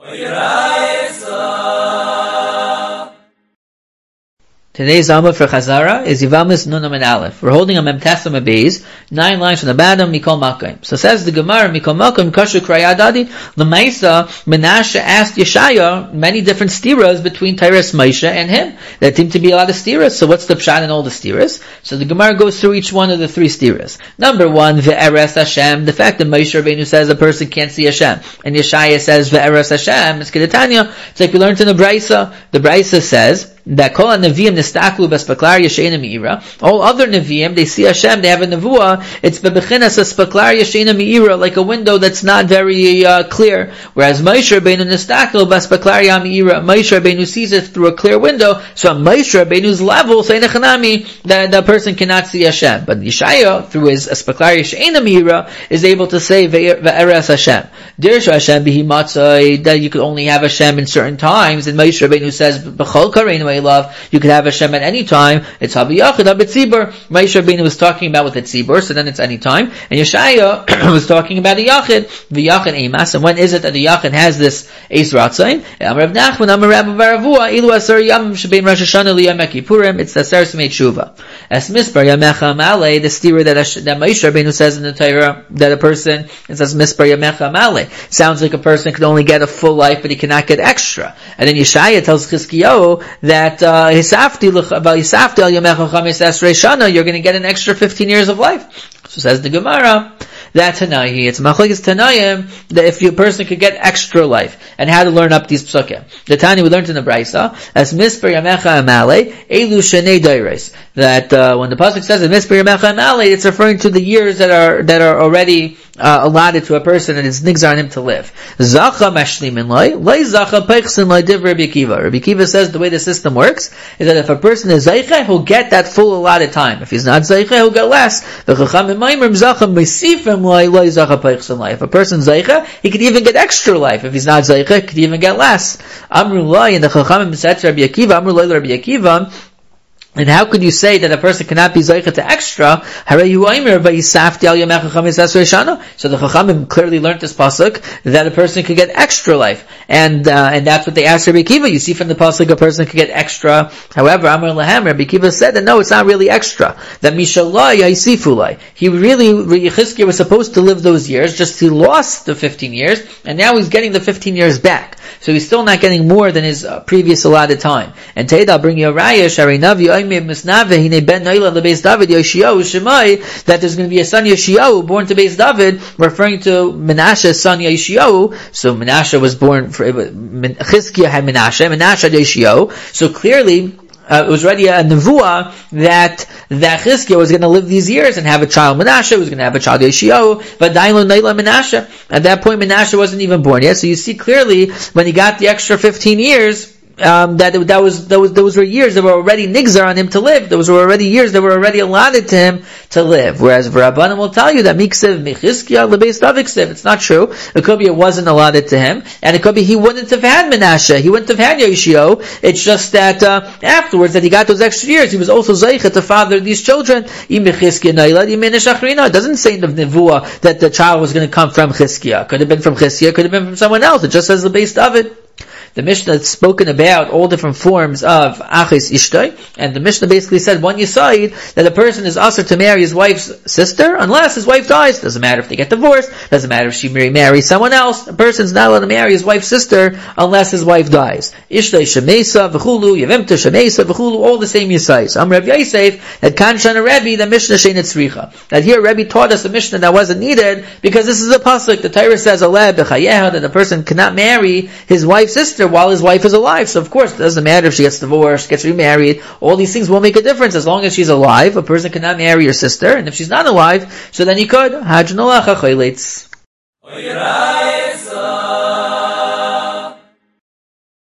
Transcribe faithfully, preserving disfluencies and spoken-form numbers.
Today's Amud for Chazara is Yivamis Nun and Aleph. We're holding a Memtes and Beis, nine lines from the bottom, Mikol Malkim. So says the Gemara, Mikol Malkim, Kashu Krayadadi, Lemaisa, Menashe asked Yeshaya many different stiras between Tyrus Moshe and him. There seem to be a lot of stiras, so what's the pshat in all the stiras? So the Gemara goes through each one of the three stiras. Number one, Ve'eres Hashem, the fact that Moshe Rabbeinu says a person can't see Hashem, and Yeshaya says Ve'eres Hashem, it's Kedatanya, it's like we learned in the Braisa. The Braisa says, that kol neviim nistaklu b'speklarya she'ena me'ira. All other neviim, they see Hashem, they have a nevuah. It's bebechinas a speklarya she'ena me'ira, like a window that's not very uh, clear. Whereas Moshe Rabbeinu nistaklu b'speklarya me'ira, Moshe Rabbeinu sees it through a clear window. So on Moshe Rabbeinu's level, say nechanami, that that person cannot see Hashem. But Yeshaya, through his speklarya she'ena me'ira, is able to say ve'eres Hashem. Dirsha Hashem bihi matzai, that you could only have Hashem in certain times. And Moshe Rabbeinu says b'chol kareinu love, you could have Hashem at any time. It's Habi Yachid, Habi Tzibur. Moshe Rabbeinu was talking about with the Tzibur, so then it's any time. And Yeshaya was talking about the Yachid, the Yachid Eimas. And when is it that the Yachid has this Eis Ratzain? Amar Rav Nachman, Amar Rabbi Baravua, Ilu Asar Yam Shebein Rosh Hashanah Liyom Kippurim. It's the Asar Smei Tshuva. As Mispar Yamecha Malei, the stira that that Moshe Rabbeinu says in the Torah that a person, it says Mispar Yamecha Malei. Sounds like a person can only get a full life, but he cannot get extra. And then Yeshaya tells Chizkiyahu that that uh, you're going to get an extra fifteen years of life. So says the Gemara, that Tanahi, it's Machlokes Tanayim, that if a person could get extra life, and how to learn up these psukim. The Tani we learned in the Braisa, as Mispar Yamecha Amale, Elu Shenei Dairis, that uh, when the pasuk says that Mispar Yamecha Amale, it's referring to the years that are that are already uh, allotted to a person, and it's nigzar on him to live. Zacha Mashlimin Loi, Loi Zacha Peichsin Loi Div Rabbi Akiva. Rabbi Akiva says the way the system works is that if a person is Zaycha, he'll get that full allotted time. If he's not Zaycha, he'll get less. The Chacham Maimer Zacha Mesifim Loi Loi Zacha Peichsin Loi. If a person's Zaycha, he could even get extra life. If he's not Zaycha, he could even get less. Amru Loi, and the Chacham said to Rabbi Akiva, Amru Loi Rabbi Akiva, and how could you say that a person cannot be zaycha to extra? So the Chachamim clearly learned this pasuk that a person could get extra life, and uh, and that's what they asked Rabbi Akiva. You see from the pasuk a person could get extra. However, Amar Lahem, Rabbi Akiva said that no, it's not really extra. That Mishalai Yaisifulai. He really, Yechizkiah was supposed to live those years. Just he lost the fifteen years, and now he's getting the fifteen years back. So he's still not getting more than his uh, previous allotted time. And Teda, I'll bring you a raya, Sharinavi. That there's going to be a son Yeshiyahu born to Beis David, referring to Menashe's son Yeshiyahu. So Menashe was born, for, Chizkiah had Menashe, Menashe had Yeshiyahu. So clearly, Uh, it was already a nevuah that that Chizkiah was going to live these years and have a child Menashe, was going to have a child Yeshiyahu, but Dailo Naila Menashe. At that point, Menashe wasn't even born yet. So you see clearly when he got the extra fifteen years. Um, that that was those those were years that were already nigzar on him to live. Those were already years that were already allotted to him to live. Whereas Rabbanan will tell you that miksev mechizkiah lebeis David ksev. It's not true. It could be it wasn't allotted to him, and it could be he wouldn't have had Menashe. He wouldn't have had Yeshio. It's just that uh, afterwards that he got those extra years, he was also zeicha to father these children. It doesn't say in the nevuah that the child was going to come from Chizkiah. Could have been from Chizkiah. Could have been from someone else. It just says lebeis David. The Mishnah has spoken about all different forms of Achis Ishtay, and the Mishnah basically said one Yisayid that a person is usher to marry his wife's sister unless his wife dies. Doesn't matter if they get divorced, doesn't matter if she marries someone else. A person's not allowed to marry his wife's sister unless his wife dies. Ishtay Shemesa V'chulu, Yevimta Shemesa V'chulu, all the same Yisayis. Am Rav Yosef, that Kanshan Rebbe, the Mishnah Shein Tzricha. That here Rebbe taught us a Mishnah that wasn't needed because this is a pasuk. The Torah says Aleh B'chayeha, that a person cannot marry his wife's sister while his wife is alive. So of course it doesn't matter if she gets divorced, gets remarried, all these things won't make a difference. As long as she's alive, a person cannot marry your sister, and if she's not alive, so then he could.